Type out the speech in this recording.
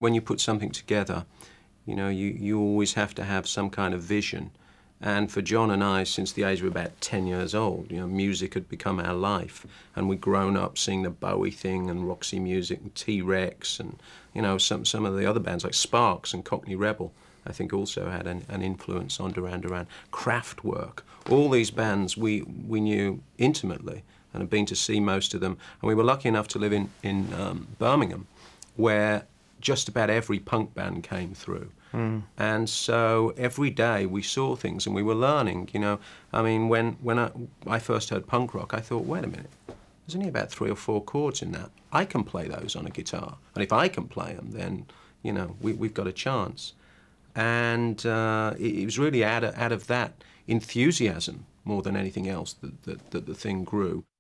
when you put something together, you know, you always have to have some kind of vision. And for John and I, since the age of about 10 years old, you know, music had become our life. And we'd grown up seeing the Bowie thing and Roxy Music and T-Rex and, you know, some of the other bands like Sparks and Cockney Rebel, I think also had an influence on Duran Duran. Kraftwerk, all these bands we knew intimately and had been to see most of them. And we were lucky enough to live in Birmingham, where just about every punk band came through. And so every day we saw things and we were learning, you know. I mean, when I first heard punk rock, I thought, wait a minute, there's only about 3 or 4 chords in that. I can play those on a guitar. And if I can play them, then, you know, we've got a chance. And it was really out of that enthusiasm more than anything else that the thing grew.